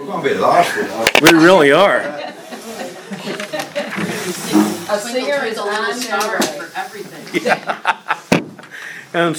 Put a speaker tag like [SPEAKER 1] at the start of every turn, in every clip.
[SPEAKER 1] We're going to be lost without.
[SPEAKER 2] We really are.
[SPEAKER 3] A singer is a little star for everything.
[SPEAKER 2] Yeah. And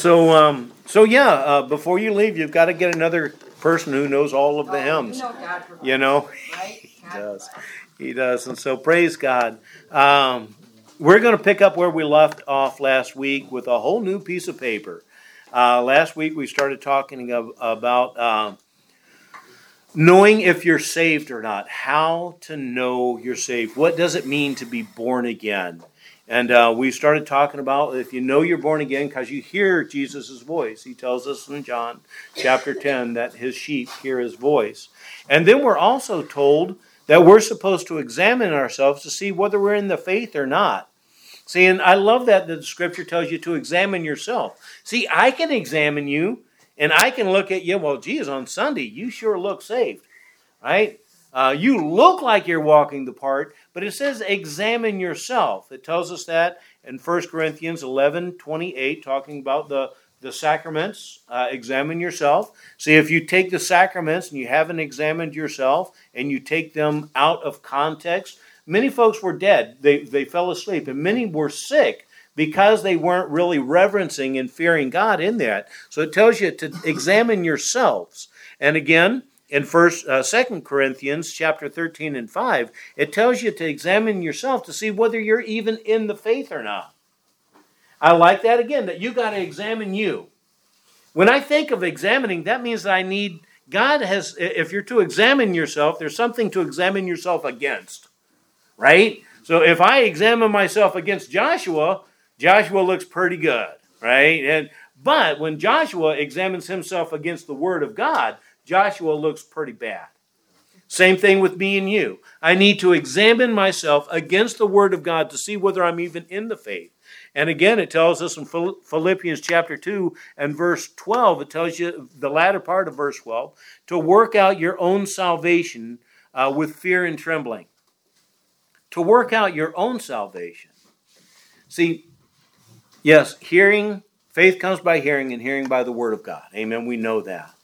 [SPEAKER 2] before you leave, you've got to get another person who knows all of the hymns.
[SPEAKER 3] You know God provides,
[SPEAKER 2] You know,
[SPEAKER 3] right?
[SPEAKER 2] he does. He does. And so praise God. We're going to pick up where we left off last week with a whole new piece of paper. Last week we started talking about knowing if you're saved or not. How to know you're saved. What does it mean to be born again? And we started talking about if you know you're born again because you hear Jesus' voice. He tells us in John chapter 10 that his sheep hear his voice. And then we're also told that we're supposed to examine ourselves to see whether we're in the faith or not. See, and I love that the scripture tells you to examine yourself. See, I can examine you, and I can look at you, well, geez, on Sunday, you sure look saved, right? You look like you're walking the part, but it says examine yourself. It tells us that in 1 Corinthians 11:28, talking about the sacraments. Examine yourself. See, if you take the sacraments and you haven't examined yourself and you take them out of context, many folks were dead. They fell asleep, and many were sick because they weren't really reverencing and fearing God in that. So it tells you to examine yourselves. And again, in 2 Corinthians chapter 13 and 5, it tells you to examine yourself to see whether you're even in the faith or not. I like that again, that you got to examine you. When I think of examining, that means that if you're to examine yourself, there's something to examine yourself against, right? So if I examine myself against Joshua, Joshua looks pretty good, right? But when Joshua examines himself against the Word of God, Joshua looks pretty bad. Same thing with me and you. I need to examine myself against the Word of God to see whether I'm even in the faith. And again, it tells us in Philippians chapter 2 and verse 12, it tells you, the latter part of verse 12, to work out your own salvation with fear and trembling. To work out your own salvation. See, yes, faith comes by hearing, and hearing by the Word of God. Amen, we know that.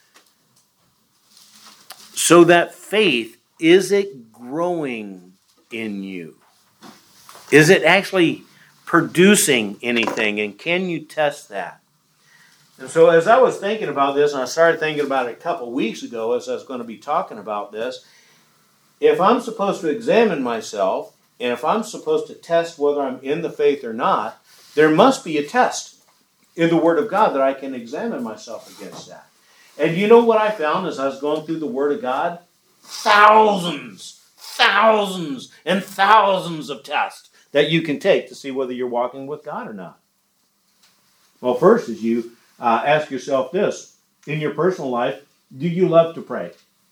[SPEAKER 2] So that faith, is it growing in you? Is it actually producing anything? And can you test that? And so as I was thinking about this, and I started thinking about it a couple weeks ago as I was going to be talking about this, if I'm supposed to examine myself, and if I'm supposed to test whether I'm in the faith or not, there must be a test in the Word of God that I can examine myself against that. And you know what I found as I was going through the Word of God? Thousands and thousands of tests that you can take to see whether you're walking with God or not. Well, first is you ask yourself this. In your personal life, do you love to pray?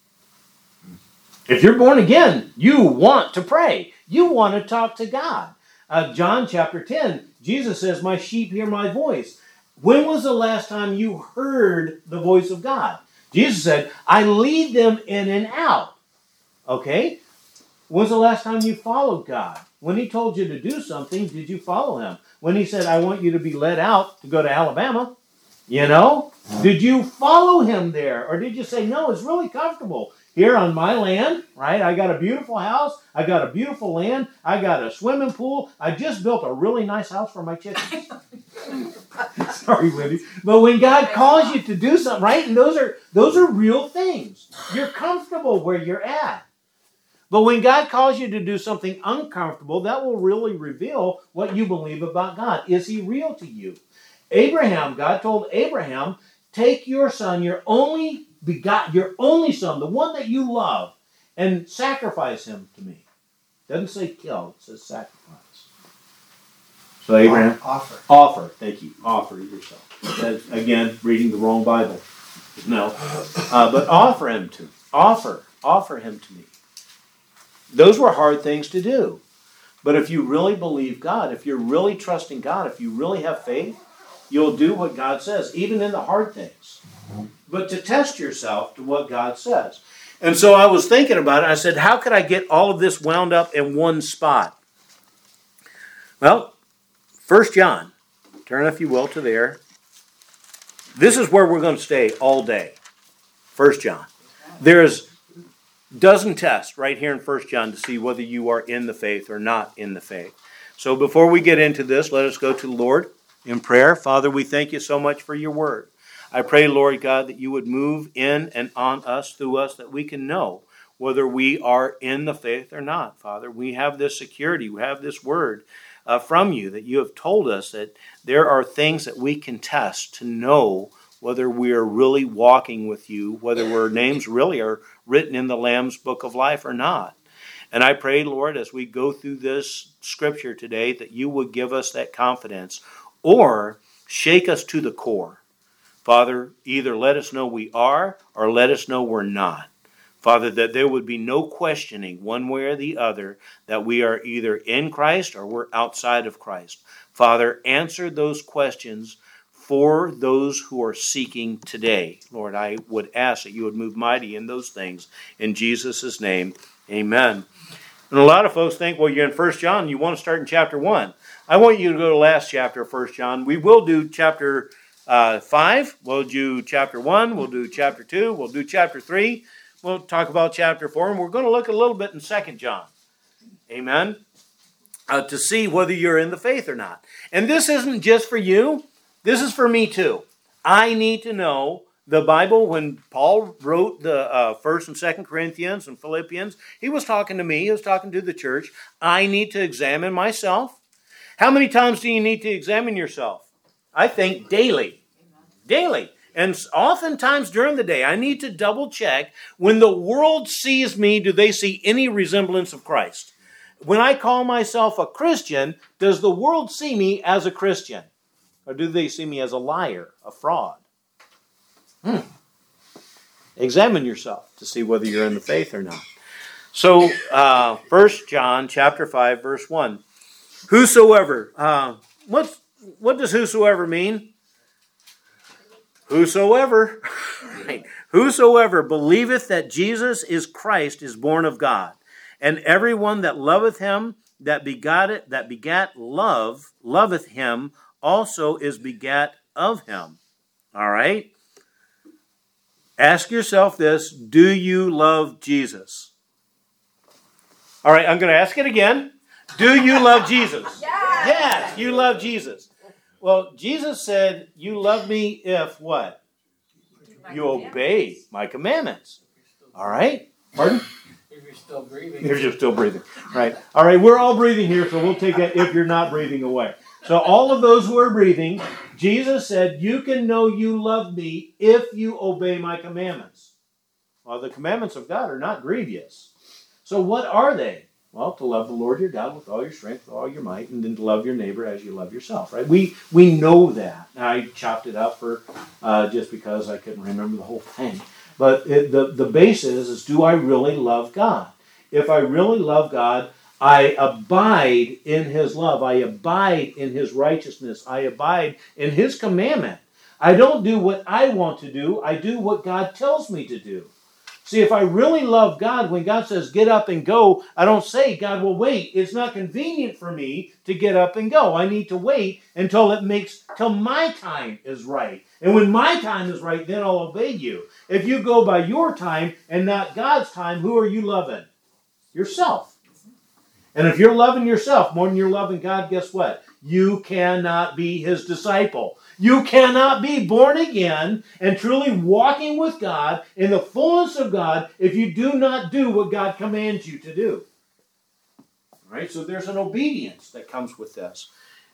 [SPEAKER 2] If you're born again, you want to pray. You want to talk to God. John chapter 10, Jesus says, my sheep hear my voice. When was the last time you heard the voice of God? Jesus said, I lead them in and out. Okay? When's the last time you followed God? When he told you to do something, did you follow him? When he said, I want you to be led out to go to Alabama, did you follow him there? Or did you say, no, it's really comfortable here on my land, right? I got a beautiful house. I got a beautiful land. I got a swimming pool. I just built a really nice house for my chickens. Sorry, Wendy. But when God calls you to do something, right? And those are real things. You're comfortable where you're at. But when God calls you to do something uncomfortable, that will really reveal what you believe about God. Is he real to you? God told Abraham, take your son, your only son, the one that you love, and sacrifice him to me. It doesn't say kill, it says sacrifice. So Abraham, offer. Thank you. Offer yourself. That's, again, reading the wrong Bible. No, but offer him to me. Those were hard things to do. But if you really believe God, if you're really trusting God, if you really have faith, you'll do what God says, even in the hard things. But to test yourself to what God says. And so I was thinking about it. I said, how could I get all of this wound up in one spot? Well, 1 John. Turn, if you will, to there. This is where we're going to stay all day. 1 John. There is doesn't test right here in 1 John to see whether you are in the faith or not in the faith. So before we get into this, let us go to the Lord in prayer. Father, we thank you so much for your word. I pray, Lord God, that you would move in and on us, through us, that we can know whether we are in the faith or not. Father, we have this security, we have this word from you, that you have told us that there are things that we can test to know whether we are really walking with you, whether our names really are written in the Lamb's Book of Life or not. And I pray, Lord, as we go through this scripture today, that you would give us that confidence or shake us to the core. Father, either let us know we are or let us know we're not. Father, that there would be no questioning one way or the other that we are either in Christ or we're outside of Christ. Father, answer those questions for those who are seeking today. Lord, I would ask that you would move mighty in those things. In Jesus' name, amen. And a lot of folks think, well, you're in 1 John, you want to start in chapter 1. I want you to go to the last chapter of 1 John. We will do chapter 5. We'll do chapter 1. We'll do chapter 2. We'll do chapter 3. We'll talk about chapter 4, and we're going to look a little bit in 2 John. Amen? To see whether you're in the faith or not. And this isn't just for you. This is for me too. I need to know the Bible. When Paul wrote the 1st and 2nd Corinthians and Philippians, he was talking to me. He was talking to the church. I need to examine myself. How many times do you need to examine yourself? I think daily. Daily. And oftentimes during the day, I need to double check. When the world sees me, do they see any resemblance of Christ? When I call myself a Christian, does the world see me as a Christian? Or do they see me as a liar, a fraud? Examine yourself to see whether you're in the faith or not. So, 1 John chapter 5, verse 1. Whosoever. What does whosoever mean? Whosoever, right? Whosoever believeth that Jesus is Christ is born of God, and everyone that loveth him that begat loveth him also is begat of him. All right? Ask yourself this: do you love Jesus? All right, I'm going to ask it again. Do you love Jesus? Yes, you love Jesus. Well, Jesus said, you love me if what? You obey my commandments. All right? Pardon?
[SPEAKER 1] If you're still breathing.
[SPEAKER 2] If you're still breathing. Right. All right, we're all breathing here, so we'll take that if you're not breathing away. So all of those who are breathing, Jesus said, you can know you love me if you obey my commandments. Well, the commandments of God are not grievous. So what are they? Well, to love the Lord your God with all your strength, with all your might, and then to love your neighbor as you love yourself, right? We know that. I chopped it up for just because I couldn't remember the whole thing. But the base is do I really love God? If I really love God, I abide in his love. I abide in his righteousness. I abide in his commandment. I don't do what I want to do. I do what God tells me to do. See, if I really love God, when God says get up and go, I don't say, God, well, wait. It's not convenient for me to get up and go. I need to wait till my time is right. And when my time is right, then I'll obey you. If you go by your time and not God's time, who are you loving? Yourself. And if you're loving yourself more than you're loving God, guess what? You cannot be his disciple. You cannot be born again and truly walking with God in the fullness of God if you do not do what God commands you to do. All right, so there's an obedience that comes with this.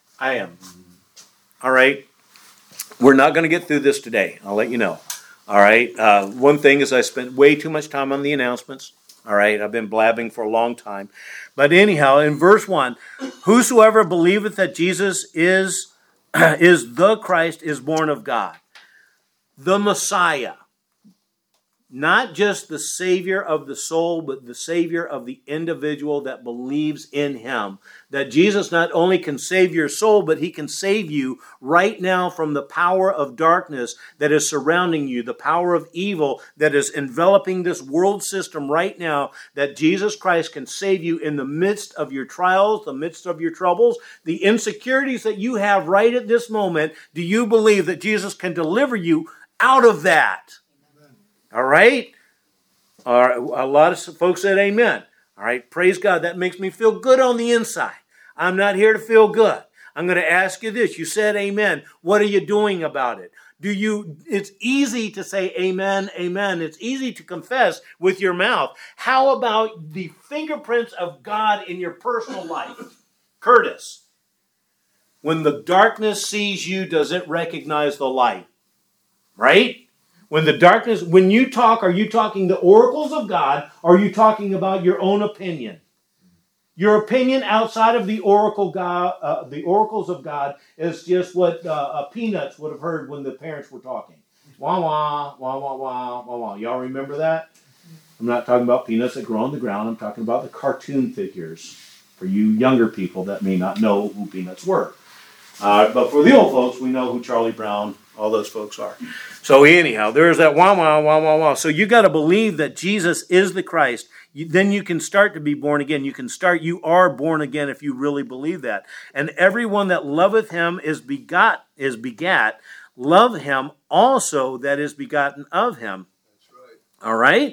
[SPEAKER 2] All right, we're not going to get through this today. I'll let you know. All right, one thing is I spent way too much time on the announcements. All right, I've been blabbing for a long time. But anyhow, in verse 1, whosoever believeth that Jesus is the Christ is born of God. The Messiah. Not just the Savior of the soul, but the Savior of the individual that believes in him. That Jesus not only can save your soul, but he can save you right now from the power of darkness that is surrounding you, the power of evil that is enveloping this world system right now, that Jesus Christ can save you in the midst of your trials, the midst of your troubles, the insecurities that you have right at this moment. Do you believe that Jesus can deliver you out of that? All right? All right, a lot of folks said amen. All right, praise God. That makes me feel good on the inside. I'm not here to feel good. I'm going to ask you this. You said amen. What are you doing about it? It's easy to say amen, amen. It's easy to confess with your mouth. How about the fingerprints of God in your personal life? Curtis, when the darkness sees you, does it recognize the light? Right? When you talk, are you talking the oracles of God, or are you talking about your own opinion? Your opinion outside of the oracles of God is just what Peanuts would have heard when the parents were talking. Wah, wah, wah, wah, wah, wah, wah. Y'all remember that? I'm not talking about peanuts that grow on the ground. I'm talking about the cartoon figures for you younger people that may not know who Peanuts were. But for the old folks, we know who Charlie Brown, all those folks are. So anyhow, there's that wah, wah, wah, wah, wah. So you got to believe that Jesus is the Christ. Then you can start to be born again. You are born again if you really believe that. And everyone that loveth him is begat. Love him also that is begotten of him.
[SPEAKER 1] That's right.
[SPEAKER 2] All right?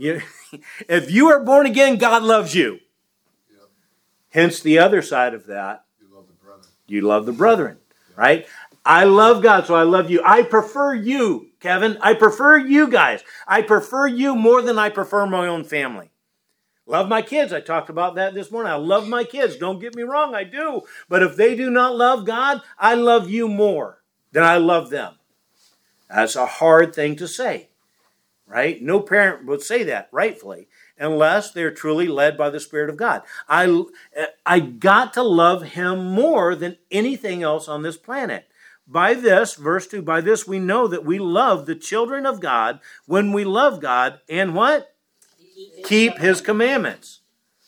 [SPEAKER 2] If you are born again, God loves you.
[SPEAKER 1] Yep.
[SPEAKER 2] Hence the other side of that.
[SPEAKER 1] You love the brother.
[SPEAKER 2] You love the brethren, right? I love God, so I love you. I prefer you, Kevin. I prefer you guys. I prefer you more than I prefer my own family. Love my kids. I talked about that this morning. I love my kids. Don't get me wrong, I do. But if they do not love God, I love you more than I love them. That's a hard thing to say, right? No parent would say that, rightfully, unless they're truly led by the Spirit of God. I got to love him more than anything else on this planet. By this, verse 2, by this we know that we love the children of God when we love God and what? Keep his commandments.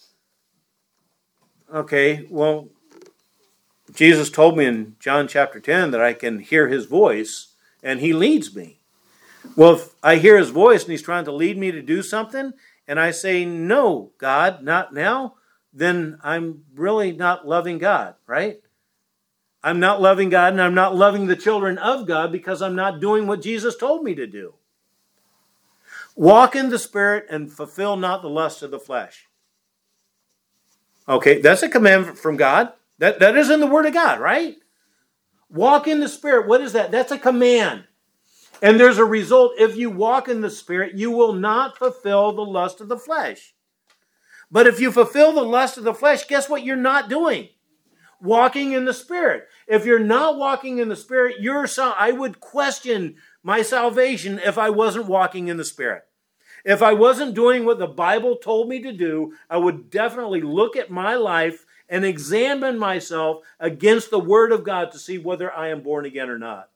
[SPEAKER 2] Okay, well, Jesus told me in John chapter 10 that I can hear his voice and he leads me. Well, if I hear his voice and he's trying to lead me to do something and I say, no, God, not now, then I'm really not loving God, right? I'm not loving God and I'm not loving the children of God because I'm not doing what Jesus told me to do. Walk in the Spirit and fulfill not the lust of the flesh. Okay, that's a commandment from God. That is in the Word of God, right? Walk in the Spirit. What is that? That's a command. And there's a result. If you walk in the Spirit, you will not fulfill the lust of the flesh. But if you fulfill the lust of the flesh, guess what you're not doing? Walking in the Spirit. If you're not walking in the Spirit, I would question my salvation if I wasn't walking in the Spirit. If I wasn't doing what the Bible told me to do, I would definitely look at my life and examine myself against the Word of God to see whether I am born again or not.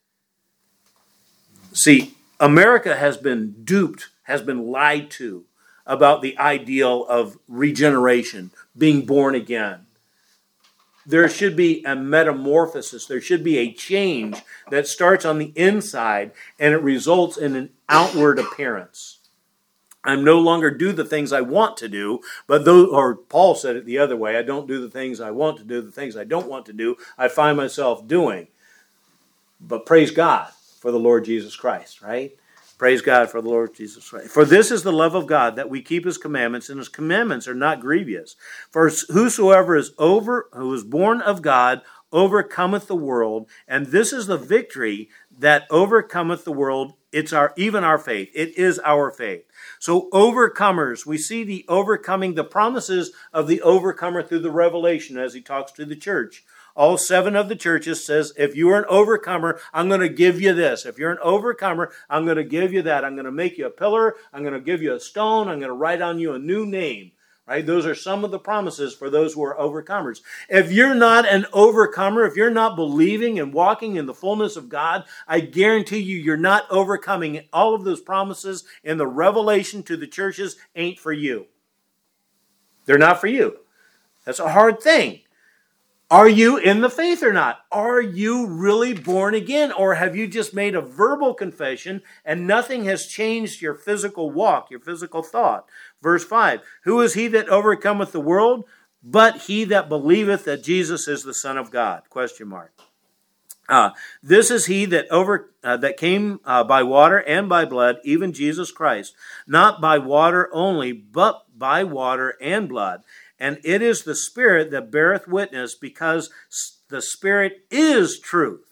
[SPEAKER 2] See, America has been duped, has been lied to about the ideal of regeneration, being born again. There should be a metamorphosis. There should be a change that starts on the inside and it results in an outward appearance. I'm no longer do the things I want to do, or Paul said it the other way, I don't do the things I want to do, the things I don't want to do, I find myself doing. But praise God for the Lord Jesus Christ, right? Praise God for the Lord Jesus Christ. For this is the love of God, that we keep his commandments, and his commandments are not grievous. For whosoever who is born of God overcometh the world, and this is the victory that overcometh the world. It's even our faith. It is our faith. So overcomers, we see the overcoming, the promises of the overcomer through the revelation as he talks to the church. All 7 of the churches says, if you are an overcomer, I'm going to give you this. If you're an overcomer, I'm going to give you that. I'm going to make you a pillar. I'm going to give you a stone. I'm going to write on you a new name. Right? Those are some of the promises for those who are overcomers. If you're not an overcomer, if you're not believing and walking in the fullness of God, I guarantee you're not overcoming. All of those promises in the revelation to the churches ain't for you. They're not for you. That's a hard thing. Are you in the faith or not? Are you really born again? Or have you just made a verbal confession and nothing has changed your physical walk, your physical thought? Verse 5, who is he that overcometh the world? But he that believeth that Jesus is the Son of God? Question mark. This is he that came by water and by blood, even Jesus Christ, not by water only, but by water and blood. And it is the Spirit that beareth witness, because the Spirit is truth.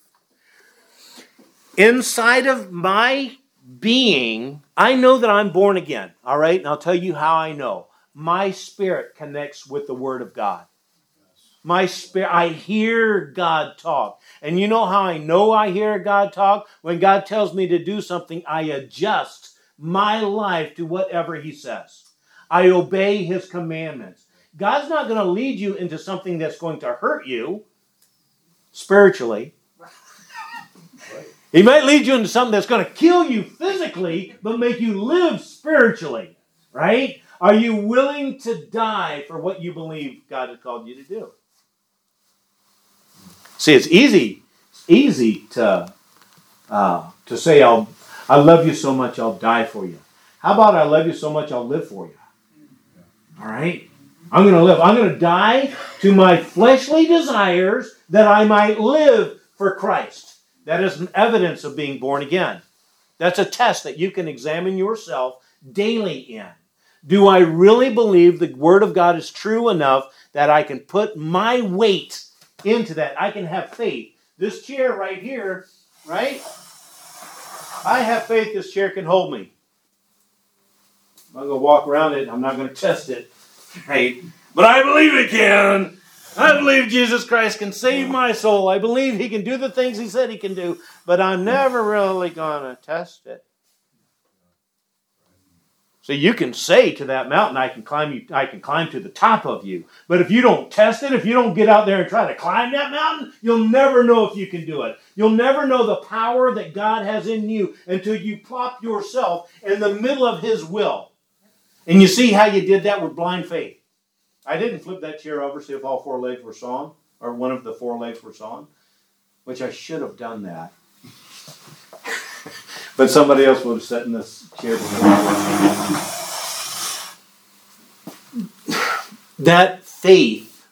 [SPEAKER 2] Inside of my being, I know that I'm born again. All right, and I'll tell you how I know. My spirit connects with the Word of God. My spirit, I hear God talk. And you know how I know I hear God talk? When God tells me to do something, I adjust my life to whatever He says. I obey His commandments. God's not going to lead you into something that's going to hurt you spiritually. He might lead you into something that's going to kill you physically, but make you live spiritually. Right? Are you willing to die for what you believe God has called you to do? See, it's easy to say, I love you so much, I'll die for you. How about I love you so much, I'll live for you? All right? I'm going to live. I'm going to die to my fleshly desires that I might live for Christ. That is an evidence of being born again. That's a test that you can examine yourself daily in. Do I really believe the Word of God is true enough that I can put my weight into that? I can have faith. This chair right here, right? I have faith this chair can hold me. I'm going to walk around it. I'm not going to test it. Right? But I believe it can. I believe Jesus Christ can save my soul. I believe He can do the things He said He can do. But I'm never really going to test it. So you can say to that mountain, I can climb to the top of you. But if you don't test it, if you don't get out there and try to climb that mountain, you'll never know if you can do it. You'll never know the power that God has in you until you plop yourself in the middle of His will. And you see how you did that with blind faith. I didn't flip that chair over, see if all four legs were sawn, or one of the four legs were sawn, which I should have done that. But somebody else would have sat in this chair. That faith,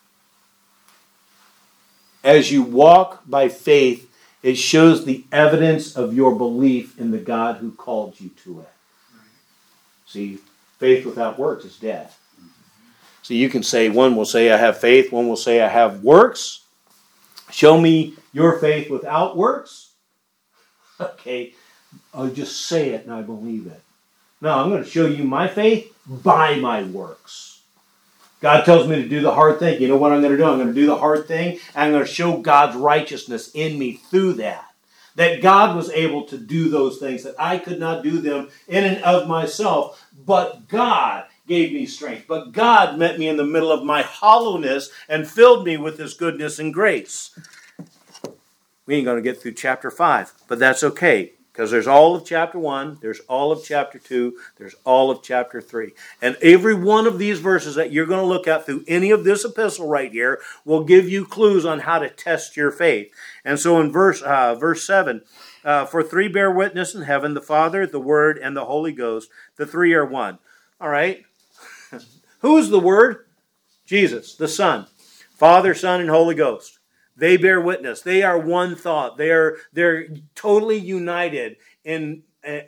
[SPEAKER 2] as you walk by faith, it shows the evidence of your belief in the God who called you to it. See, faith without works is dead. So you can say, one will say, I have faith. One will say, I have works. Show me your faith without works. Okay. I'll just say it and I believe it. No, I'm going to show you my faith by my works. God tells me to do the hard thing. You know what I'm going to do? I'm going to do the hard thing, and I'm going to show God's righteousness in me through that. That God was able to do those things, that I could not do them in and of myself, but God gave me strength. But God met me in the middle of my hollowness and filled me with His goodness and grace. We ain't going to get through chapter 5, but that's okay. Because there's all of chapter 1, there's all of chapter 2, there's all of chapter 3. And every one of these verses that you're going to look at through any of this epistle right here will give you clues on how to test your faith. And so in verse 7, for three bear witness in heaven, the Father, the Word, and the Holy Ghost. The three are one. All right? Who's the Word? Jesus, the Son. Father, Son, and Holy Ghost. They bear witness. They are one thought. They're totally united in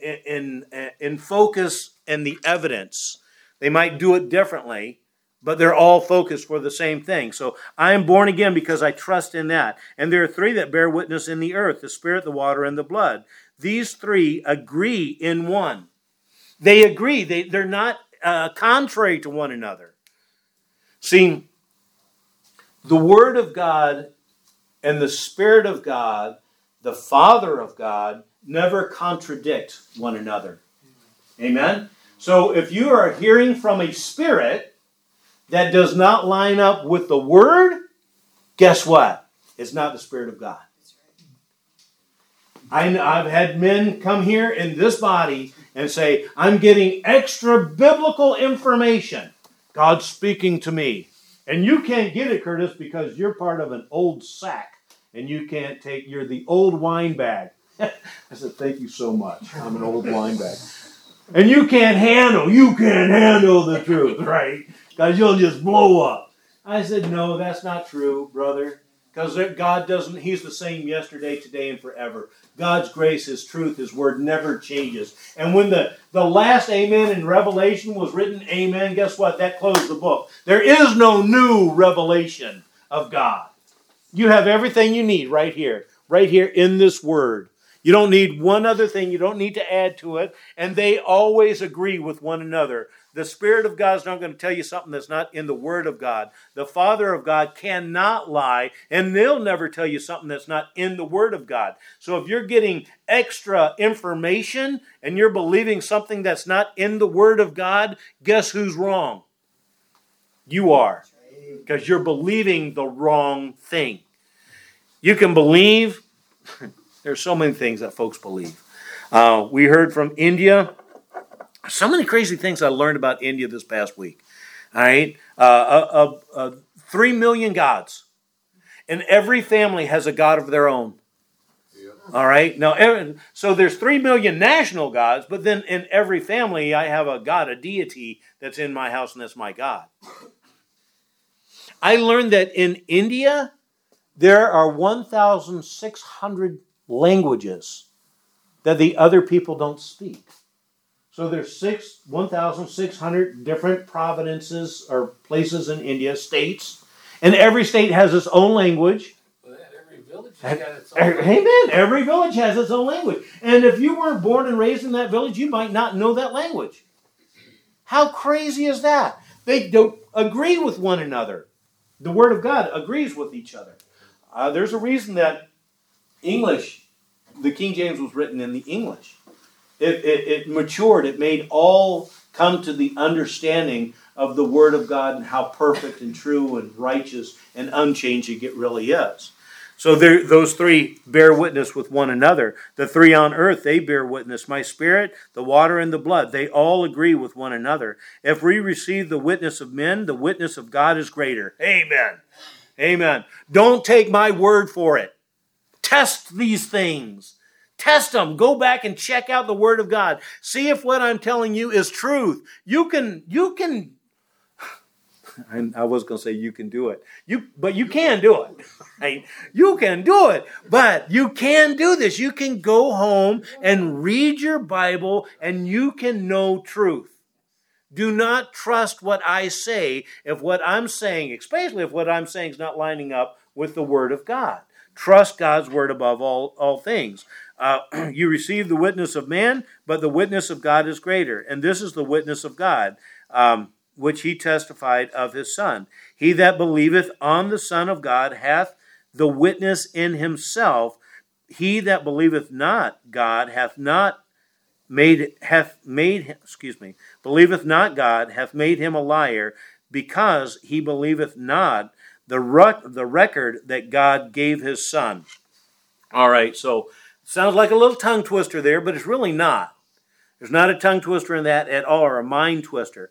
[SPEAKER 2] focus and the evidence. They might do it differently, but they're all focused for the same thing. So I am born again because I trust in that. And there are three that bear witness in the earth, the Spirit, the water, and the blood. These three agree in one. They agree. They're not contrary to one another. See, the Word of God and the Spirit of God, the Father of God, never contradict one another. Amen? So if you are hearing from a spirit that does not line up with the Word, guess what? It's not the Spirit of God. I've had men come here in this body and say, I'm getting extra biblical information. God's speaking to me. And you can't get it, Curtis, because you're part of an old sack. And you can't take, you're the old wine bag. I said, thank you so much. I'm an old wine bag. And you can't handle the truth, right? Because you'll just blow up. I said, no, that's not true, brother. Because God doesn't, He's the same yesterday, today, and forever. God's grace, His truth, His word never changes. And when the last amen in Revelation was written, amen, guess what? That closed the book. There is no new revelation of God. You have everything you need right here in this word. You don't need one other thing. You don't need to add to it. And they always agree with one another. The Spirit of God is not going to tell you something that's not in the Word of God. The Father of God cannot lie, and they'll never tell you something that's not in the Word of God. So if you're getting extra information and you're believing something that's not in the Word of God, guess who's wrong? You are. Because you're believing the wrong thing. You can believe. There's so many things that folks believe. We heard from India. So many crazy things I learned about India this past week. All right, 3 million gods, and every family has a god of their own. Yep. All right, now so there's 3 million national gods, but then in every family I have a god, a deity that's in my house, and that's my God. I learned that in India there are 1,600 languages that the other people don't speak. So there's 1,600 different provinces or places in India, states, and every state has its own language.
[SPEAKER 1] Well, every village has got its own language.
[SPEAKER 2] Amen. Every village has its own language. And if you weren't born and raised in that village, you might not know that language. How crazy is that? They don't agree with one another. The Word of God agrees with each other. There's a reason that English, the King James was written in the English. It matured. It made all come to the understanding of the Word of God and how perfect and true and righteous and unchanging it really is. So those three bear witness with one another. The three on earth, they bear witness. My spirit, the water, and the blood, they all agree with one another. If we receive the witness of men, the witness of God is greater. Amen. Amen. Don't take my word for it. Test these things. Test them. Go back and check out the Word of God. See if what I'm telling you is truth. You can. I was going to say you can do it. But you can do it. Right? You can do it. But you can do this. You can go home and read your Bible and you can know truth. Do not trust what I say if what I'm saying, especially if what I'm saying is not lining up with the Word of God. Trust God's Word above all things. You receive the witness of man, but the witness of God is greater. And this is the witness of God, which he testified of his Son. He that believeth on the Son of God hath the witness in himself. He that believeth not God believeth not God hath made him a liar, because he believeth not the record that God gave his Son. All right, so sounds like a little tongue twister there, but it's really not. There's not a tongue twister in that at all, or a mind twister.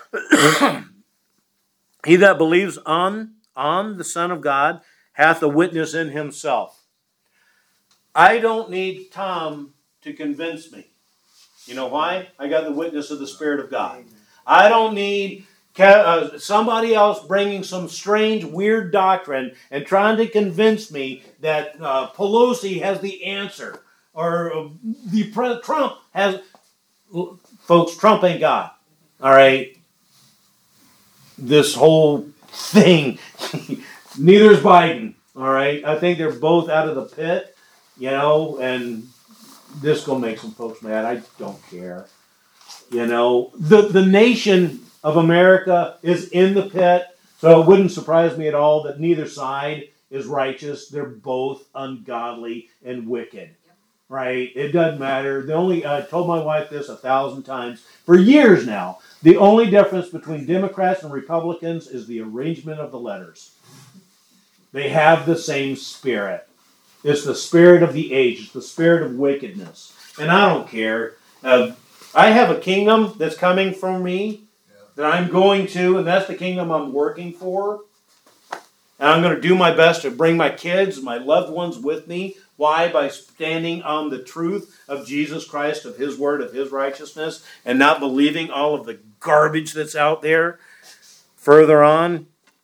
[SPEAKER 2] He that believes on the Son of God hath a witness in himself. I don't need Tom to convince me. You know why? I got the witness of the Spirit of God. I don't need somebody else bringing some strange, weird doctrine and trying to convince me that Pelosi has the answer, or Trump has. Folks, Trump ain't God. All right, this whole thing. Neither is Biden. All right, I think they're both out of the pit. And this gonna make some folks mad. I don't care. The nation of America is in the pit, so it wouldn't surprise me at all that neither side is righteous. They're both ungodly and wicked, right? It doesn't matter. I told my wife this 1,000 times for years now. The only difference between Democrats and Republicans is the arrangement of the letters. They have the same spirit. It's the spirit of the age. It's the spirit of wickedness. And I don't care. I have a kingdom that's coming from me that I'm going to, and that's the kingdom I'm working for. And I'm going to do my best to bring my kids, my loved ones with me. Why? By standing on the truth of Jesus Christ, of His Word, of His righteousness, and not believing all of the garbage that's out there. Further on,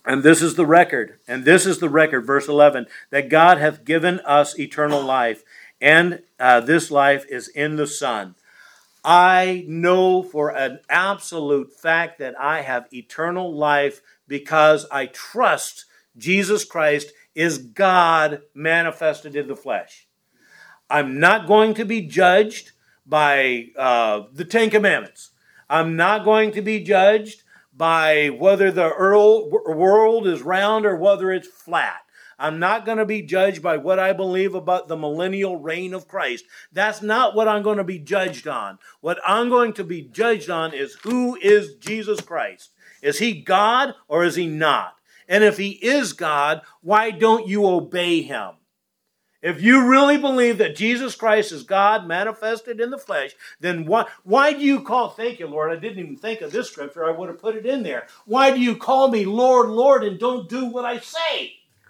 [SPEAKER 2] And this is the record, verse 11, that God hath given us eternal life, and this life is in the Son. I know for an absolute fact that I have eternal life because I trust Jesus Christ is God manifested in the flesh. I'm not going to be judged by the Ten Commandments. I'm not going to be judged by whether the world is round or whether it's flat. I'm not going to be judged by what I believe about the millennial reign of Christ. That's not what I'm going to be judged on. What I'm going to be judged on is who is Jesus Christ. Is he God or is he not? And if he is God, why don't you obey him? If you really believe that Jesus Christ is God manifested in the flesh, then why do you call, thank you, Lord, I didn't even think of this scripture, I would have put it in there. Why do you call me Lord, Lord, and don't do what I say?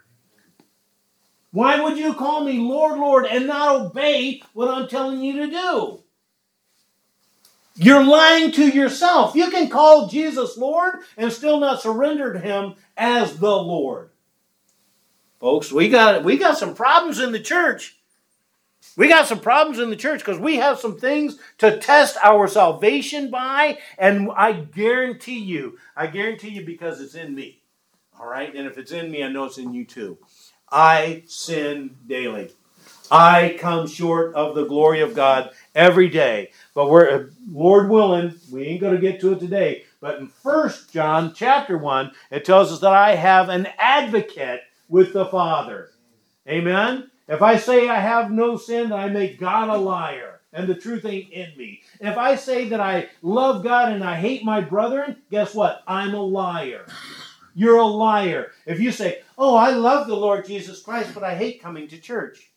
[SPEAKER 2] Why would you call me Lord, Lord, and not obey what I'm telling you to do? You're lying to yourself. You can call Jesus Lord and still not surrender to him as the Lord. Folks, we got some problems in the church. We got some problems in the church because we have some things to test our salvation by, and I guarantee you because it's in me. All right? And if it's in me, I know it's in you too. I sin daily. I come short of the glory of God every day. But we're, Lord willing, we ain't going to get to it today. But in 1 John chapter 1, it tells us that I have an advocate with the Father. Amen? If I say I have no sin, then I make God a liar, and the truth ain't in me. If I say that I love God and I hate my brethren, guess what? I'm a liar. You're a liar. If you say, oh, I love the Lord Jesus Christ, but I hate coming to church.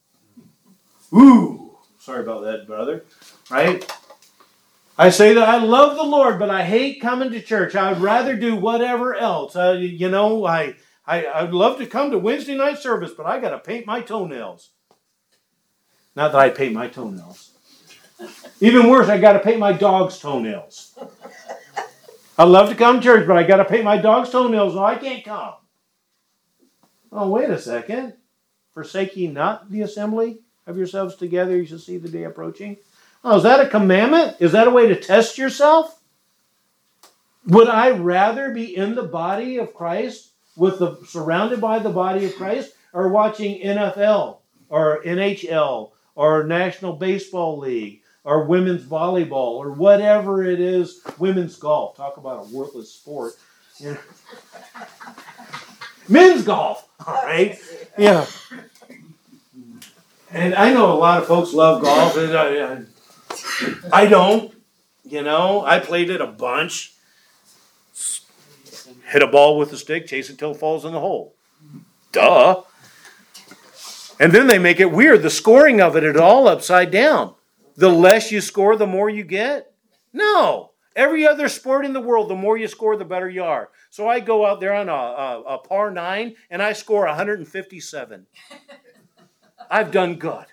[SPEAKER 2] Ooh, sorry about that, brother. Right? I say that I love the Lord, but I hate coming to church. I'd rather do whatever else. I'd love to come to Wednesday night service, but I got to paint my toenails. Not that I paint my toenails. Even worse, I got to paint my dog's toenails. I love to come to church, but I got to paint my dog's toenails, so I can't come. Oh, wait a second. Forsake ye not the assembly of yourselves together, you shall see the day approaching. Oh, is that a commandment? Is that a way to test yourself? Would I rather be in the body of Christ, surrounded by the body of Christ, or watching NFL, or NHL, or National Baseball League, or women's volleyball, or whatever it is, women's golf. Talk about a worthless sport. Yeah. Men's golf, all right? Yeah. And I know a lot of folks love golf. And I don't. I played it a bunch. Hit a ball with a stick, chase it till it falls in the hole. Duh. And then they make it weird. The scoring of it is all upside down. The less you score, the more you get? No. Every other sport in the world, the more you score, the better you are. So I go out there on a par 9, and I score 157. I've done good.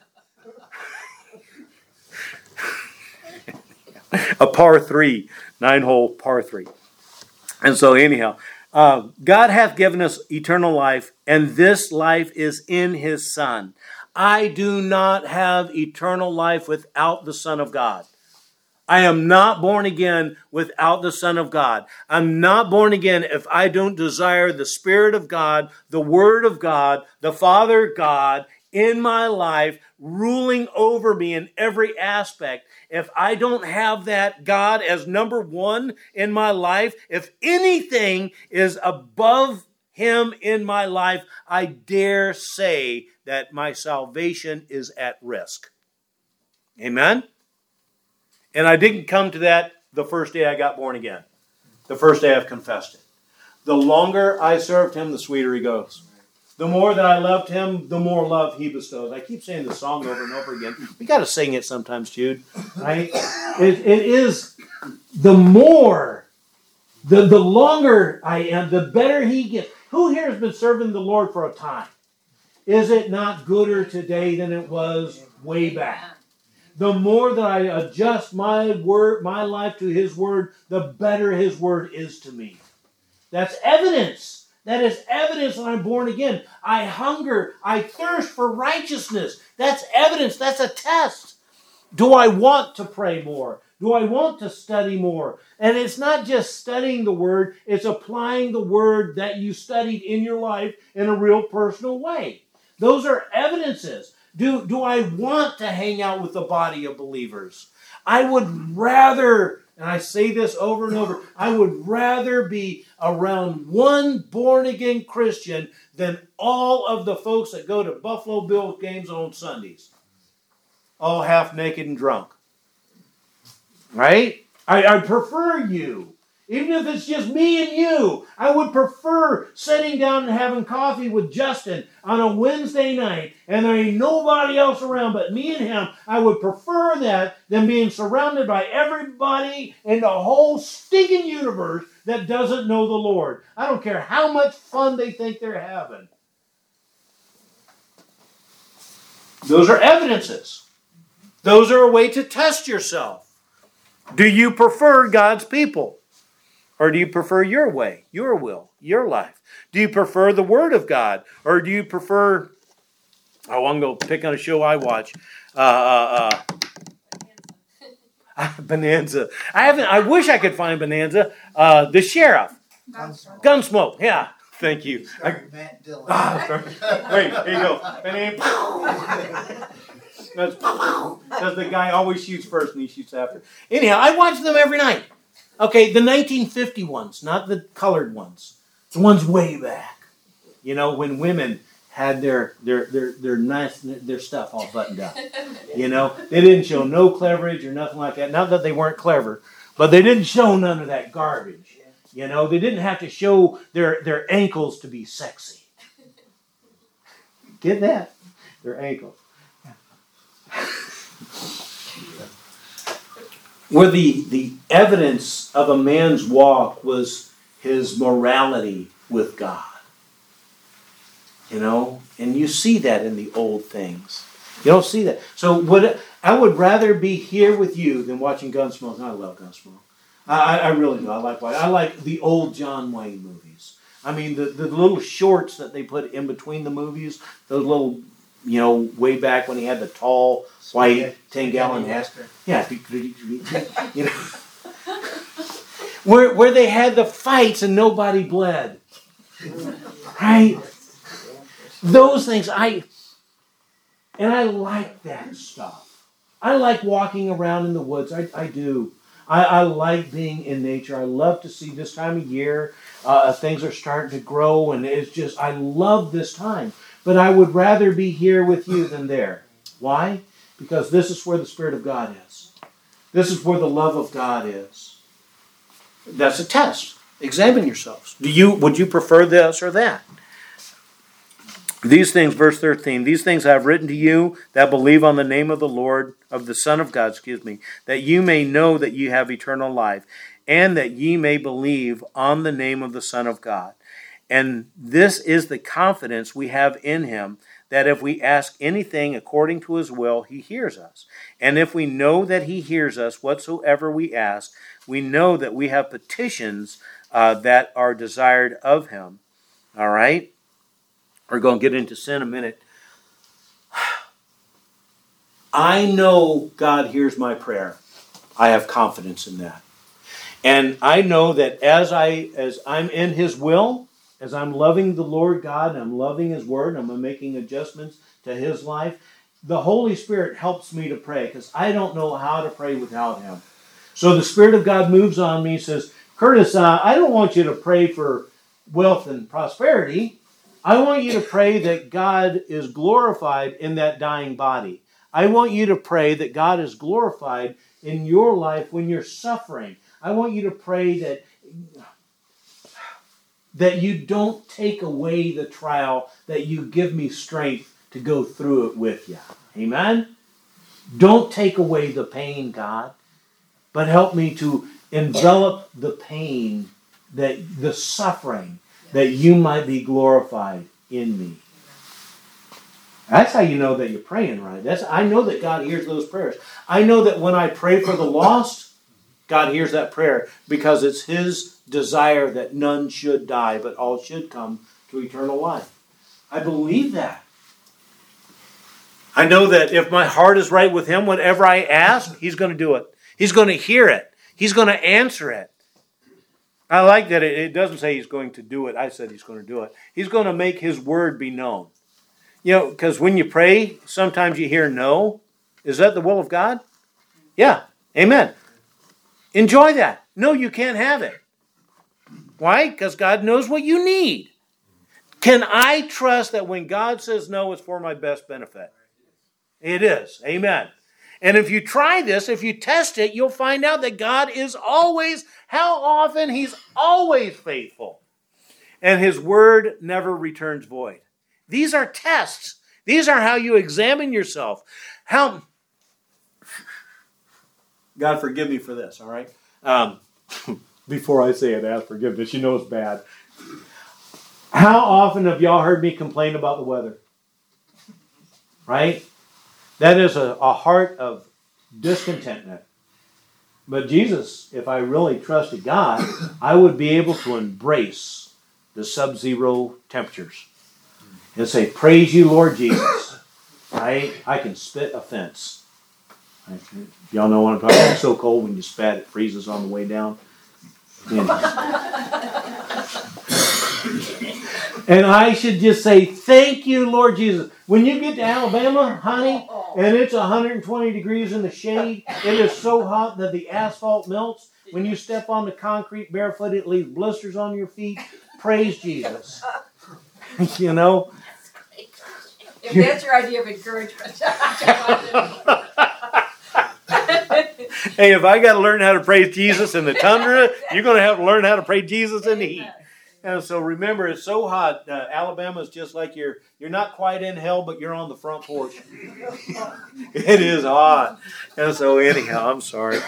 [SPEAKER 2] A par 3, 9-hole par 3. And so anyhow, God hath given us eternal life, and this life is in his Son. I do not have eternal life without the Son of God. I am not born again without the Son of God. I'm not born again if I don't desire the Spirit of God, the Word of God, the Father God in my life, ruling over me in every aspect. If I don't have that God as number one in my life, if anything is above him in my life, I dare say that my salvation is at risk. Amen? And I didn't come to that the first day I got born again. The first day I've confessed it. The longer I served him, the sweeter he goes. The more that I loved him, the more love he bestows. I keep saying the song over and over again. We got to sing it sometimes, Jude. Right? It is the more, the longer I am, the better he gets. Who here has been serving the Lord for a time? Is it not gooder today than it was way back? The more that I adjust my life to his word, the better his word is to me. That's evidence. That is evidence that I'm born again. I hunger, I thirst for righteousness. That's evidence, that's a test. Do I want to pray more? Do I want to study more? And it's not just studying the Word, it's applying the Word that you studied in your life in a real personal way. Those are evidences. Do I want to hang out with the body of believers? I would rather, and I say this over and over, I would rather be around one born-again Christian than all of the folks that go to Buffalo Bills games on Sundays. All half naked and drunk. Right? I prefer you. Even if it's just me and you, I would prefer sitting down and having coffee with Justin on a Wednesday night and there ain't nobody else around but me and him. I would prefer that than being surrounded by everybody in the whole stinking universe that doesn't know the Lord. I don't care how much fun they think they're having. Those are evidences. Those are a way to test yourself. Do you prefer God's people? Or do you prefer your way, your will, your life? Do you prefer the Word of God? Or do you prefer, I'm going to go pick on a show I watch, Bonanza. I wish I could find Bonanza. The Sheriff. Gunsmoke. Yeah, thank you.
[SPEAKER 4] Matt Dillon.
[SPEAKER 2] Wait, here you go. Because the guy always shoots first and he shoots after. Anyhow, I watch them every night. Okay, the 1950 ones, not the colored ones. The ones way back. You know, when women had their nice their stuff all buttoned up. You know, they didn't show no cleavage or nothing like that. Not that they weren't clever, but they didn't show none of that garbage. You know, they didn't have to show their ankles to be sexy. Get that? Their ankles. Where the evidence of a man's walk was his morality with God. You know? And you see that in the old things. You don't see that. So I would rather be here with you than watching Gunsmoke. I love Gunsmoke. I really do. I like the old John Wayne movies. I mean, the little shorts that they put in between the movies, those little, you know, way back when he had the tall, white, 10-gallon hat. Yeah. You know. Where they had the fights and nobody bled. Right? Those things, I like that stuff. I like walking around in the woods. I do. I like being in nature. I love to see this time of year. Things are starting to grow, and it's just, I love this time. But I would rather be here with you than there. Why? Because this is where the Spirit of God is. This is where the love of God is. That's a test. Examine yourselves. Would you prefer this or that? These things, verse 13, these things I have written to you that believe on the name of the Lord, of the Son of God, that you may know that you have eternal life, and that ye may believe on the name of the Son of God. And this is the confidence we have in him, that if we ask anything according to his will, he hears us. And if we know that he hears us whatsoever we ask, we know that we have petitions that are desired of him. All right? We're going to get into sin in a minute. I know God hears my prayer. I have confidence in that. And I know that as I'm in his will, as I'm loving the Lord God, and I'm loving his word, and I'm making adjustments to his life, the Holy Spirit helps me to pray, because I don't know how to pray without him. So the Spirit of God moves on me and says, Curtis, I don't want you to pray for wealth and prosperity. I want you to pray that God is glorified in that dying body. I want you to pray that God is glorified in your life when you're suffering. I want you to pray that you don't take away the trial, that you give me strength to go through it with you. Amen? Don't take away the pain, God, but help me to envelop the pain, the suffering, that you might be glorified in me. That's how you know that you're praying right. I know that God hears those prayers. I know that when I pray for the lost, God hears that prayer because it's His desire that none should die, but all should come to eternal life. I believe that. I know that if my heart is right with Him, whatever I ask, He's going to do it. He's going to hear it. He's going to answer it. I like that it doesn't say He's going to do it. I said He's going to do it. He's going to make His word be known. You know, because when you pray, sometimes you hear no. Is that the will of God? Yeah. Amen. Enjoy that. No, you can't have it. Why? Because God knows what you need. Can I trust that when God says no, it's for my best benefit? It is. Amen. And if you try this, if you test it, you'll find out that God is always, how often? He's always faithful. And His word never returns void. These are tests. These are how you examine yourself. God forgive me for this, all right? Before I say it, ask forgiveness. You know it's bad. How often have y'all heard me complain about the weather? Right? That is a heart of discontentment. But Jesus, if I really trusted God, I would be able to embrace the sub-zero temperatures and say, praise you, Lord Jesus. Right? I can spit a fence. Y'all know what I'm talking about? It's so cold when you spat, it freezes on the way down. And I should just say, thank you, Lord Jesus. When you get to Alabama, honey, and it's 120 degrees in the shade, it is so hot that the asphalt melts. When you step on the concrete barefoot, it leaves blisters on your feet. Praise Jesus. You know?
[SPEAKER 3] If that's your idea of encouragement.
[SPEAKER 2] Hey, if I got to learn how to praise Jesus in the tundra, you're going to have to learn how to praise Jesus in the heat. And so remember, it's so hot. Alabama is just like you're not quite in hell, but you're on the front porch. It is hot. And so anyhow, I'm sorry.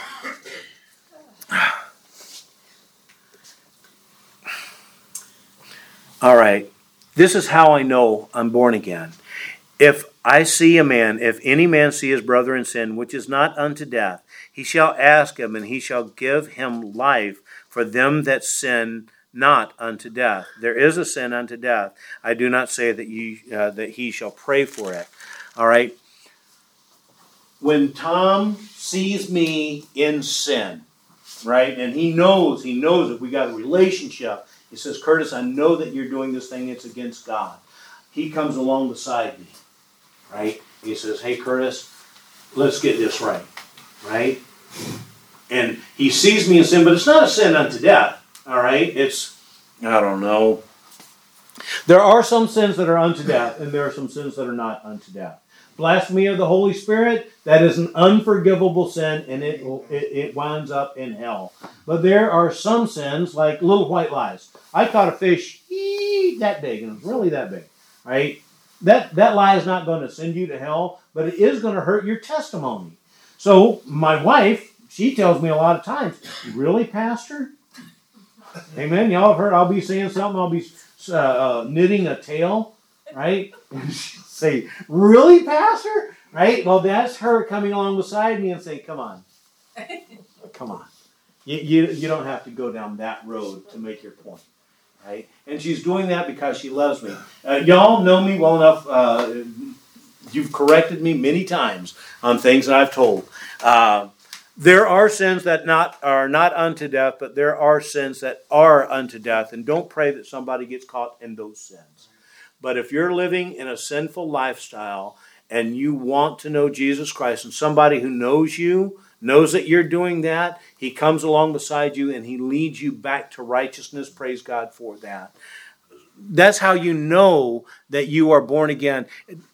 [SPEAKER 2] All right. This is how I know I'm born again. If I see a man, if any man see his brother in sin, which is not unto death, he shall ask him, and he shall give him life for them that sin not unto death. There is a sin unto death. I do not say that that he shall pray for it. All right. When Tom sees me in sin, right, and he knows if we got a relationship, he says, Curtis, I know that you're doing this thing. It's against God. He comes along beside me, right? He says, hey, Curtis, let's get this right, right? And he sees me in sin, but it's not a sin unto death. All right, it's, I don't know. There are some sins that are unto death, and there are some sins that are not unto death. Blasphemy of the Holy Spirit, that is an unforgivable sin, and it winds up in hell. But there are some sins, like little white lies. I caught a fish that big, and it was really that big, right? That lie is not going to send you to hell, but it is going to hurt your testimony. So my wife, she tells me a lot of times, really, Pastor? Amen. Y'all have heard I'll be saying something, I'll be knitting a tail, right? And she'll say, really, Pastor? Right? Well, that's her coming along beside me and saying, come on. Come on. You don't have to go down that road to make your point. Right? And she's doing that because she loves me. Y'all know me well enough. You've corrected me many times on things that I've told. There are sins that are not unto death, but there are sins that are unto death. And don't pray that somebody gets caught in those sins. But if you're living in a sinful lifestyle and you want to know Jesus Christ, and somebody who knows you, knows that you're doing that, he comes along beside you and he leads you back to righteousness. Praise God for that. That's how you know that you are born again.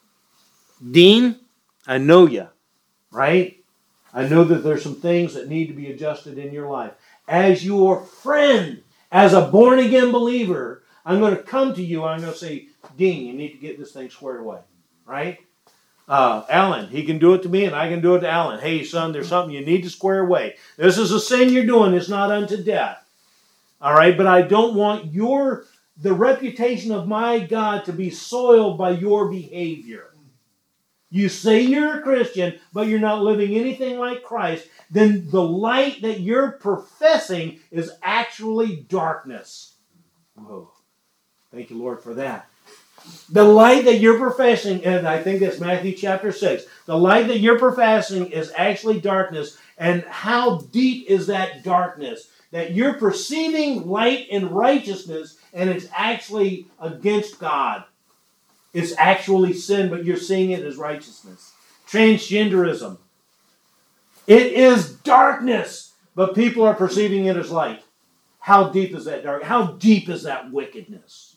[SPEAKER 2] Dean, I know you, right? I know that there's some things that need to be adjusted in your life. As your friend, as a born-again believer, I'm going to come to you and I'm going to say, Dean, you need to get this thing squared away, right? Alan, he can do it to me and I can do it to Alan. Hey, son, there's something you need to square away. This is a sin you're doing. It's not unto death. All right, but I don't want the reputation of my God to be soiled by your behavior. you say you're a Christian, but you're not living anything like Christ, then the light that you're professing is actually darkness. Whoa. Thank you, Lord, for that. The light that you're professing, and I think that's Matthew chapter 6, the light that you're professing is actually darkness. And how deep is that darkness? That you're perceiving light and righteousness, and it's actually against God. It's actually sin, but you're seeing it as righteousness. Transgenderism. It is darkness, but people are perceiving it as light. How deep is that dark? How deep is that wickedness?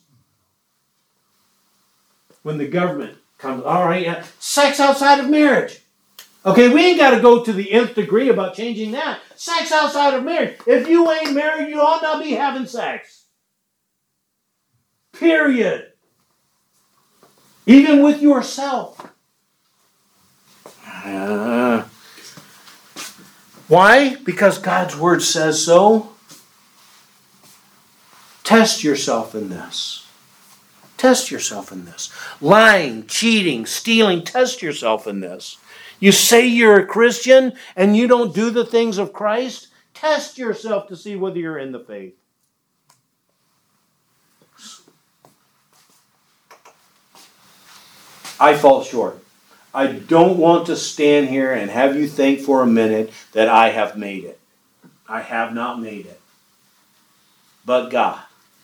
[SPEAKER 2] When the government comes, all right, yeah, sex outside of marriage. Okay, we ain't got to go to the nth degree about changing that. Sex outside of marriage. If you ain't married, you ought not be having sex. Period. Even with yourself. Why? Because God's Word says so. Test yourself in this. Test yourself in this. Lying, cheating, stealing, test yourself in this. You say you're a Christian and you don't do the things of Christ, test yourself to see whether you're in the faith. I fall short. I don't want to stand here and have you think for a minute that I have made it. I have not made it. But God.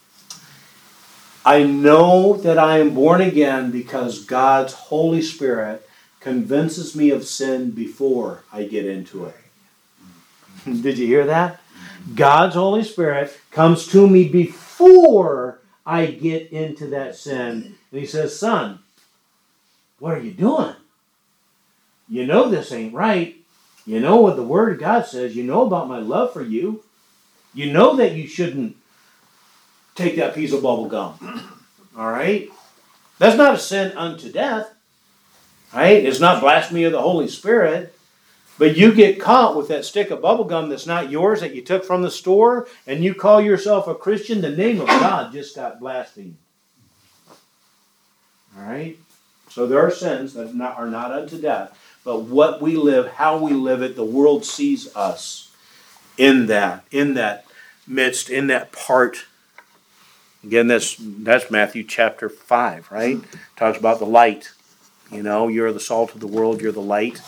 [SPEAKER 2] I know that I am born again because God's Holy Spirit convinces me of sin before I get into it. Did you hear that? God's Holy Spirit comes to me before I get into that sin. And He says, son, what are you doing? You know this ain't right. You know what the Word of God says. You know about my love for you. You know that you shouldn't take that piece of bubble gum. All right? That's not a sin unto death. Right? It's not blasphemy of the Holy Spirit. But you get caught with that stick of bubble gum that's not yours that you took from the store, and you call yourself a Christian, the name of God just got blasphemed. All right? So there are sins that are not unto death. But what we live, how we live it, the world sees us in that midst, in that part. Again, that's Matthew chapter 5, right? Talks about the light. You know, you're the salt of the world, you're the light.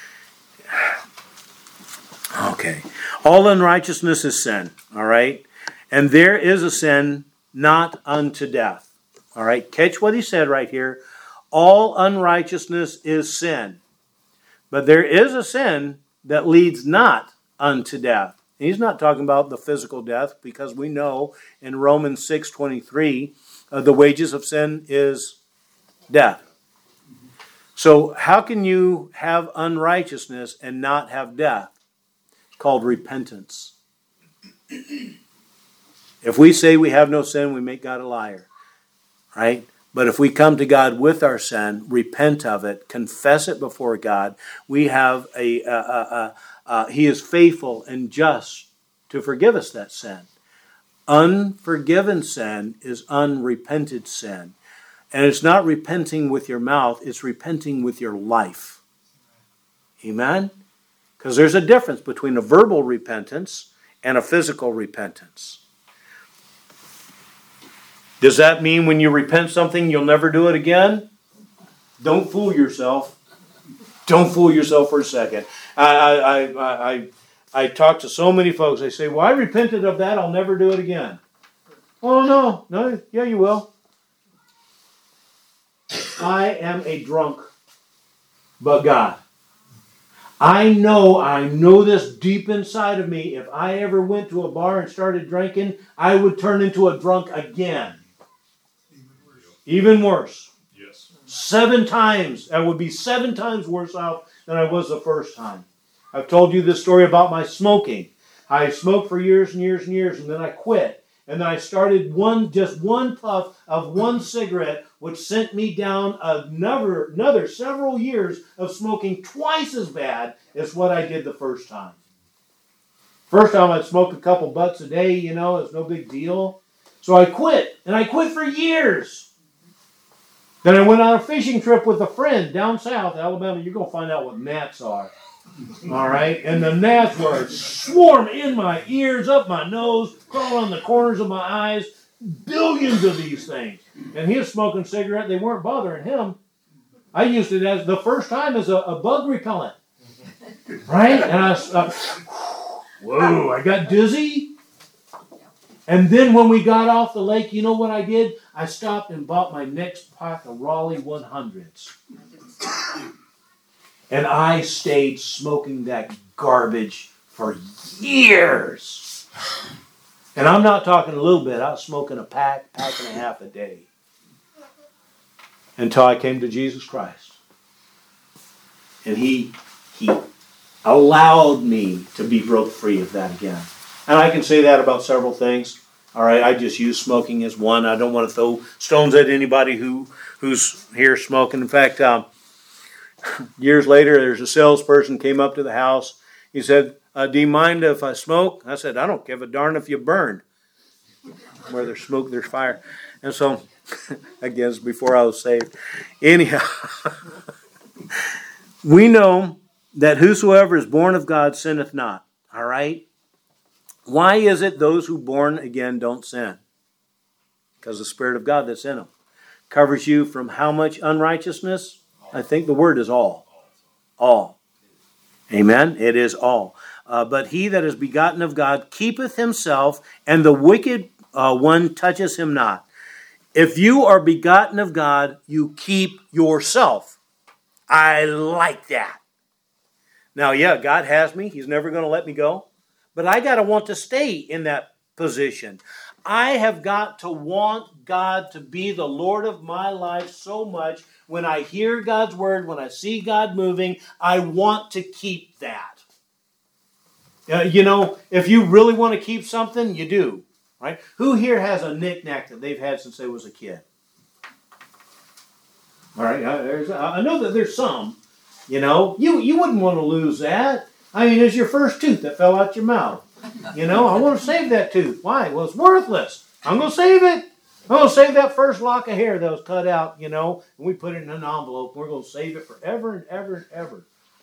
[SPEAKER 2] Okay. All unrighteousness is sin, all right? And there is a sin not unto death. All right? Catch what he said right here. All unrighteousness is sin. But there is a sin that leads not unto death. He's not talking about the physical death, because we know in Romans 6:23, the wages of sin is death. So how can you have unrighteousness and not have death? It's called repentance. If we say we have no sin, we make God a liar. Right? But if we come to God with our sin, repent of it, confess it before God, we have He is faithful and just to forgive us that sin. Unforgiven sin is unrepented sin. And it's not repenting with your mouth, it's repenting with your life. Amen? Because there's a difference between a verbal repentance and a physical repentance. Does that mean when you repent something, you'll never do it again? Don't fool yourself. Don't fool yourself for a second. I talk to so many folks. They say, well, I repented of that. I'll never do it again. Oh, no. Yeah, you will. I am a drunk, but God. I know this deep inside of me. If I ever went to a bar and started drinking, I would turn into a drunk again. Even worse.
[SPEAKER 4] Yes.
[SPEAKER 2] 7 times. I would be 7 times worse off than I was the first time. I've told you this story about my smoking. I smoked for years and years and years, and then I quit. And then I started just one puff of one cigarette, which sent me down another several years of smoking twice as bad as what I did the first time. First time I'd smoke a couple butts a day, it was no big deal. So I quit, and I quit for years.
[SPEAKER 4] Then I went on a fishing trip with a friend down south, Alabama. You're going to find out what gnats are. All right? And the gnats were swarm in my ears, up my nose, crawling on the corners of my eyes. Billions of these things. And he was smoking a cigarette. They weren't bothering him. I used it as the first time as a bug repellent. Right? And I got dizzy. And then when we got off the lake, you know what I did? I stopped and bought my next pack of Raleigh 100s. And I stayed smoking that garbage for years. And I'm not talking a little bit. I was smoking a pack and a half a day. Until I came to Jesus Christ. And He allowed me to be broke free of that again. And I can say that about several things. All right, I just use smoking as one. I don't want to throw stones at anybody who's here smoking. In fact, years later, there's a salesperson came up to the house. He said, do you mind if I smoke? I said, I don't give a darn if you burn. Where there's smoke, there's fire. And so, again, it's before I was saved. Anyhow, we know that whosoever is born of God sinneth not. All right? Why is it those who born again don't sin? Because the Spirit of God that's in them covers you from how much unrighteousness? I think the word is all. All. Amen? It is all. But he that is begotten of God keepeth himself, and the wicked one touches him not. If you are begotten of God, you keep yourself. I like that. Now, yeah, God has me. He's never going to let me go. But I got to want to stay in that position. I have got to want God to be the Lord of my life so much. When I hear God's word, when I see God moving, I want to keep that. If you really want to keep something, you do. Right? Who here has a knick-knack that they've had since they was a kid? All right, I know that there's some. You wouldn't want to lose that. I mean, it's your first tooth that fell out your mouth. I want to save that tooth. Why? Well, it's worthless. I'm going to save it. I'm going to save that first lock of hair that was cut out, and we put it in an envelope. We're going to save it forever and ever and ever.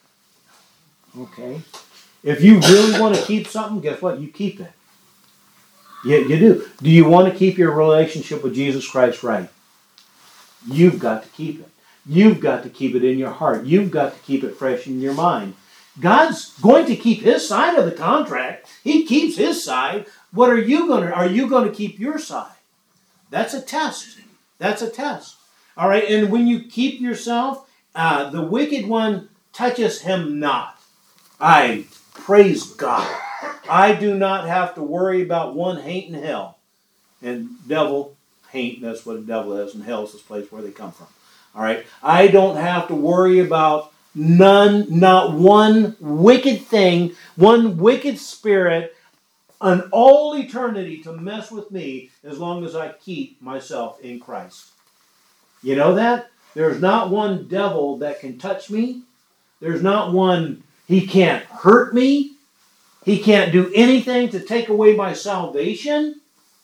[SPEAKER 4] Okay. If you really want to keep something, guess what? You keep it. You do. Do you want to keep your relationship with Jesus Christ right? You've got to keep it. You've got to keep it in your heart. You've got to keep it fresh in your mind. God's going to keep His side of the contract. He keeps His side. What are you going to? Are you going to keep your side? That's a test. That's a test. All right. And when you keep yourself, the wicked one touches him not. I praise God. I do not have to worry about one hating hell. And devil, hate, that's what a devil is, and hell is this place where they come from. All right? I don't have to worry about not one wicked thing, one wicked spirit, an all eternity to mess with me as long as I keep myself in Christ. You know that? There's not one devil that can touch me. There's not one, he can't hurt me. He can't do anything to take away my salvation.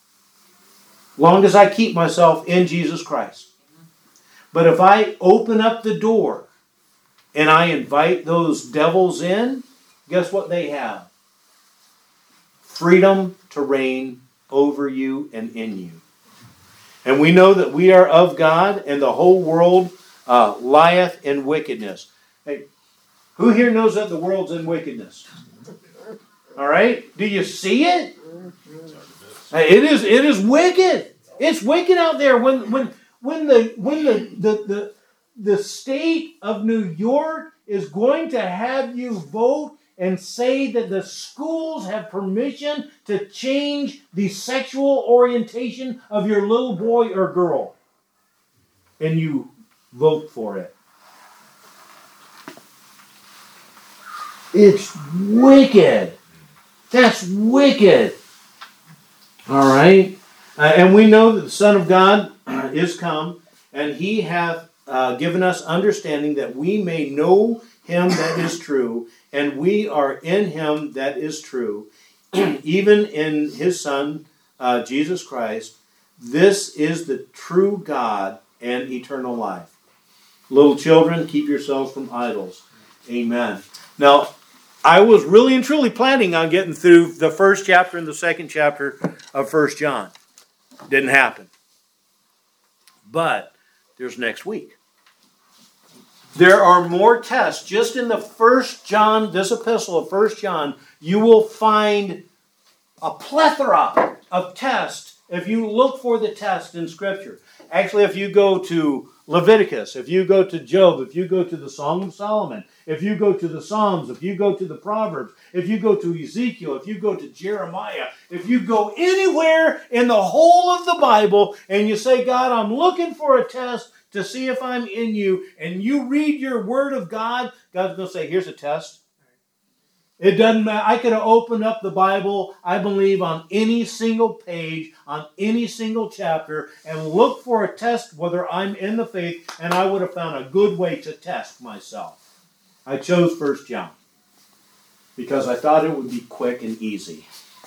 [SPEAKER 4] Long as I keep myself in Jesus Christ. But if I open up the door and I invite those devils in, guess what they have? Freedom to reign over you and in you. And we know that we are of God, and the whole world lieth in wickedness. Hey, who here knows that the world's in wickedness? All right? Do you see it? It is wicked. It's wicked out there. When the state of New York is going to have you vote and say that the schools have permission to change the sexual orientation of your little boy or girl, and you vote for it. It's wicked. That's wicked. All right? And we know that the Son of God is come, and He hath given us understanding that we may know Him that is true, and we are in Him that is true, even in His Son, Jesus Christ. This is the true God and eternal life. Little children, keep yourselves from idols. Amen. Now, I was really and truly planning on getting through the first chapter and the second chapter of 1 John. Didn't happen. But there's next week. There are more tests. Just in the 1 John, this epistle of 1 John, you will find a plethora of tests if you look for the test in Scripture. Actually, if you go to Leviticus, if you go to Job, if you go to the Song of Solomon, if you go to the Psalms, if you go to the Proverbs, if you go to Ezekiel, if you go to Jeremiah, if you go anywhere in the whole of the Bible and you say, God, I'm looking for a test to see if I'm in you, and you read your Word of God, God's going to say, here's a test. It doesn't matter. I could have opened up the Bible, I believe, on any single page, on any single chapter, and looked for a test whether I'm in the faith, and I would have found a good way to test myself. I chose 1 John because I thought it would be quick and easy.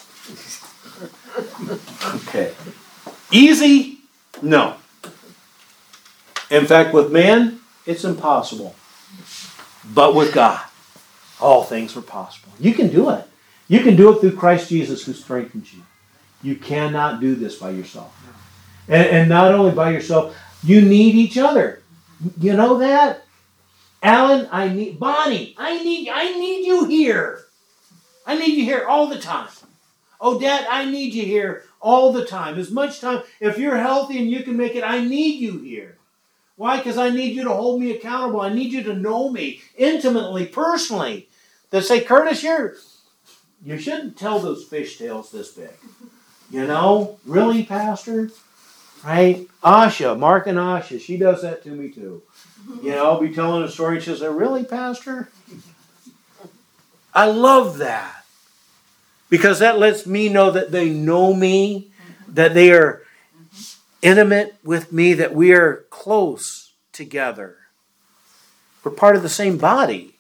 [SPEAKER 4] Okay. Easy? No. In fact, with man, it's impossible. But with God, all things are possible. You can do it. You can do it through Christ Jesus who strengthens you. You cannot do this by yourself. And not only by yourself, you need each other. You know that? Alan, Bonnie, I need you here. I need you here all the time. Oh, Dad, I need you here all the time. As much time, if you're healthy and you can make it, I need you here. Why? Because I need you to hold me accountable. I need you to know me intimately, personally. They say, Curtis, you shouldn't tell those fishtails this big. You know? Really, Pastor? Right? Asha, Mark and Asha, she does that to me too. You know, I'll be telling a story and she'll say, really, Pastor? I love that. Because that lets me know that they know me, that they are intimate with me, that we are close together. We're part of the same body.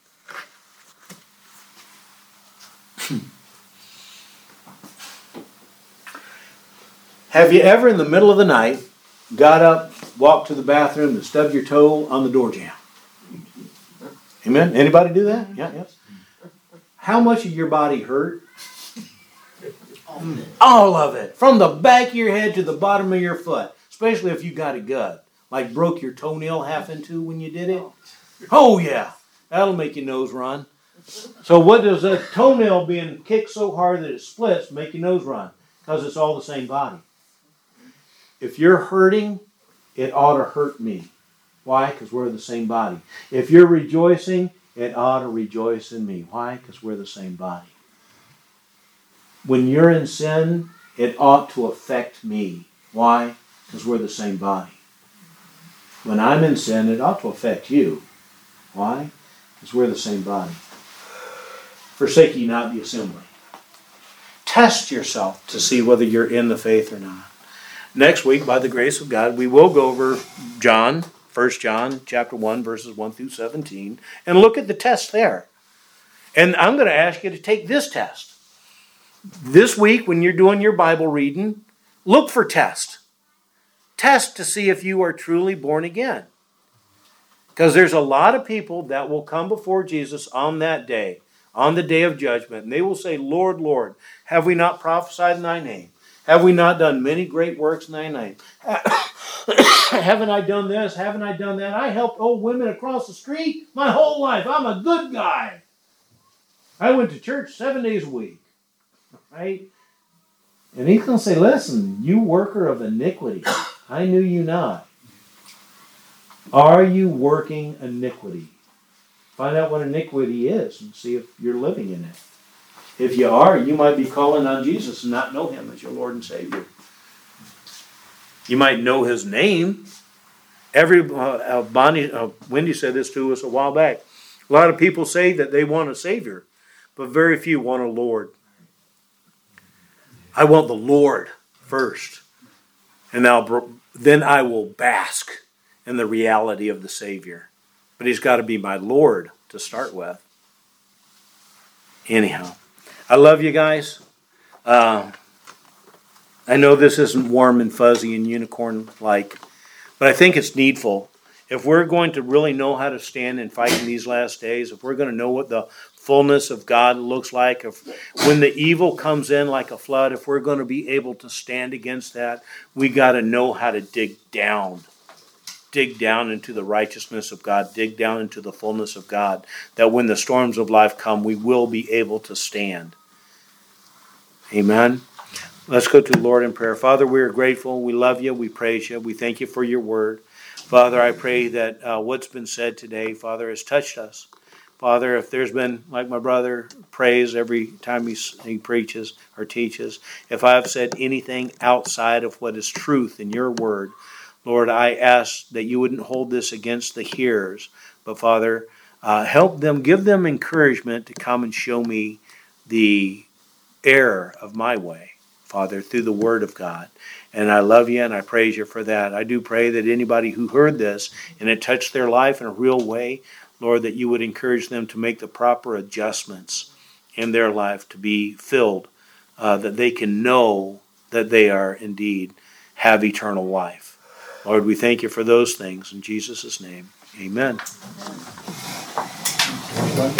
[SPEAKER 4] Have you ever in the middle of the night got up, walked to the bathroom and stubbed your toe on the door jamb? Amen? Anybody do that? Yeah, yes. How much of your body hurt? All of it. From the back of your head to the bottom of your foot. Especially if you got a gut. Like broke your toenail half in two when you did it. Oh yeah. That'll make your nose run. So what does a toenail being kicked so hard that it splits make your nose run? Because it's all the same body. If you're hurting, it ought to hurt me. Why? Because we're the same body. If you're rejoicing, it ought to rejoice in me. Why? Because we're the same body. When you're in sin, it ought to affect me. Why? Because we're the same body. When I'm in sin, it ought to affect you. Why? Because we're the same body. Forsake ye not the assembly. Test yourself to see whether you're in the faith or not. Next week, by the grace of God, we will go over John, 1 John chapter 1, verses 1 through 17, and look at the test there. And I'm going to ask you to take this test. This week, when you're doing your Bible reading, look for test. Test to see if you are truly born again. Because there's a lot of people that will come before Jesus on that day, on the day of judgment, and they will say, Lord, Lord, have we not prophesied in thy name? Have we not done many great works in thy name? Haven't I done this? Haven't I done that? I helped old women across the street my whole life. I'm a good guy. I went to church 7 days a week. Right? And he's going to say, listen, you worker of iniquity, I knew you not. Are you working iniquity? Find out what iniquity is and see if you're living in it. If you are, you might be calling on Jesus and not know him as your Lord and Savior. You might know his name. Wendy said this to us a while back. A lot of people say that they want a Savior, but very few want a Lord. I want the Lord first, and then I will bask in the reality of the Savior. But he's got to be my Lord to start with. Anyhow, I love you guys. I know this isn't warm and fuzzy and unicorn-like,
[SPEAKER 2] But I think it's needful. If we're going to really know how to stand and fight in these last days, if we're going to know what the fullness of God looks like, if when the evil comes in like a flood, if we're going to be able to stand against that, we got to know how to dig down into the righteousness of God, dig down into the fullness of God, that when the storms of life come, we will be able to stand. Amen. Let's go to the Lord in prayer. Father, we are grateful. We love you. We praise you. We thank you for your word. Father, I pray that what's been said today, Father, has touched us. Father, if there's been, like my brother prays every time he preaches or teaches, if I have said anything outside of what is truth in your word, Lord, I ask that you wouldn't hold this against the hearers, but Father, help them, give them encouragement to come and show me the error of my way, Father, through the word of God. And I love you and I praise you for that. I do pray that anybody who heard this and it touched their life in a real way, Lord, that you would encourage them to make the proper adjustments in their life to be filled, that they can know that they are indeed have eternal life. Lord, we thank you for those things. In Jesus' name, amen.